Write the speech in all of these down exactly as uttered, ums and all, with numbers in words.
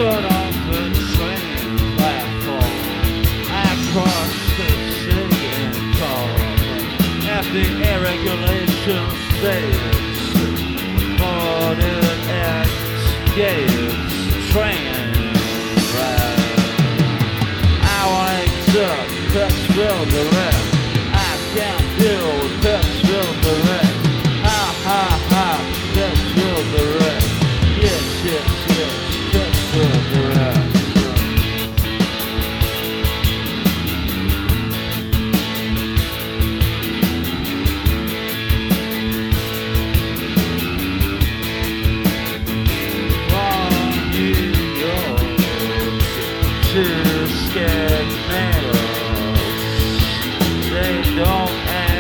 stood on the train platform. I crossed the city and called at the air regulation stage. Boarded at gates, train ride. I want to Pittsville direct. I can't deal with Pittsville direct. Ha ha ha, Pittsville direct. Yes, yes, yes, Pittsville direct. From New York to Scandinavia, they don't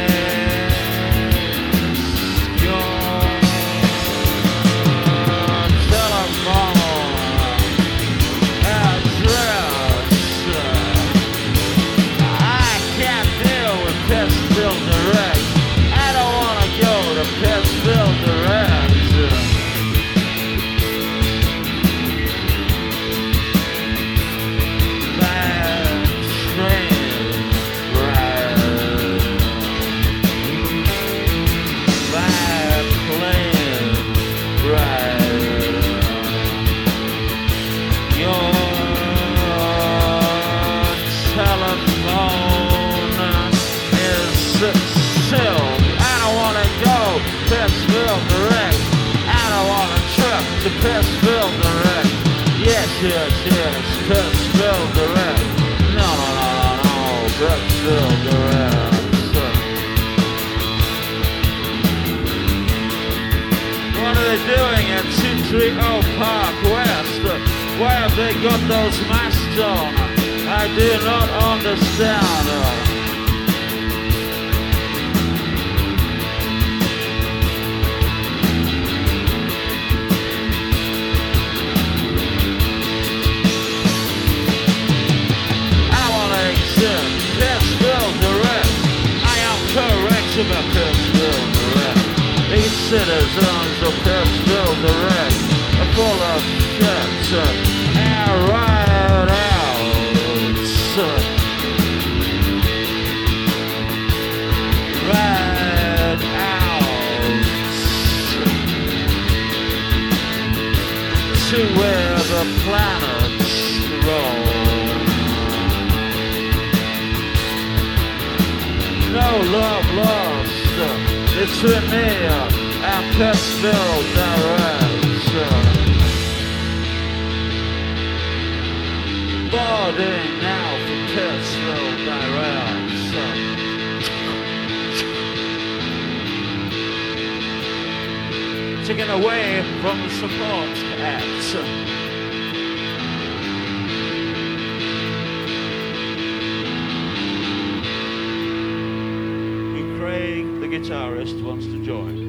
to Pittsville direct. Yes, yes, yes, Pittsville direct. No, no, no, no, no, Pittsville direct. What are they doing at two thirty Park West? Why have they got those masks on? I do not understand. Pittsville direct. I am correct about Pittsville direct. These citizens of Pittsville direct are full of shit and right out. Right out to where the planets roll. No love lost between me and Pittsville direct. Boarding now for Pittsville direct. Taken away from the support act. The guitarist wants to join.